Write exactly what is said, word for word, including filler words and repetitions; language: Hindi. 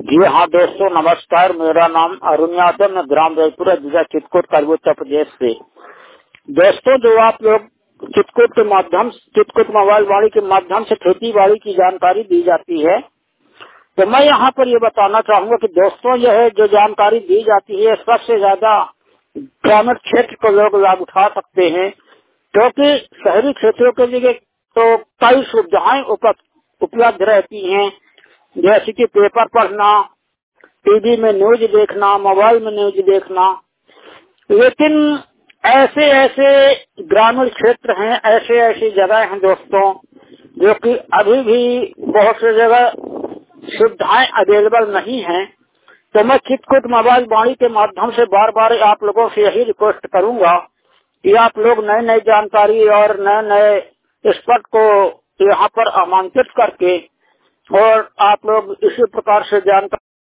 जी हाँ दोस्तों, नमस्कार। मेरा नाम अरुण यादव, मैं ग्राम जयपुर जिला चित्रकूट का उत्तर प्रदेश से। दोस्तों, जो आप लोग चित्रकूट के माध्यम चित्रकूट मोबाइल वाणी के माध्यम से खेती बाड़ी की जानकारी दी जाती है, तो मैं यहाँ पर ये बताना चाहूँगा कि दोस्तों यह जो जानकारी दी जाती है सबसे ज्यादा ग्रामीण क्षेत्र को लोग लाभ उठा सकते हैं, क्योंकि शहरी क्षेत्रों के लिए तो कई सुविधाएं उपलब्ध रहती हैं, जैसे कि पेपर पढ़ना, टीवी में न्यूज देखना, मोबाइल में न्यूज देखना। लेकिन ऐसे ऐसे ग्रामीण क्षेत्र हैं, ऐसे ऐसी जगह हैं दोस्तों, जो कि अभी भी बहुत सी जगह सुविधाएं अवेलेबल नहीं हैं। तो मैं चित्रकूट मोबाइल वाणी के माध्यम से बार बार आप लोगों से यही रिक्वेस्ट करूंगा कि आप लोग नई नई जानकारी और नए नए एक्सपर्ट को यहाँ पर आमंत्रित करके और आप लोग इसी प्रकार से जानकारी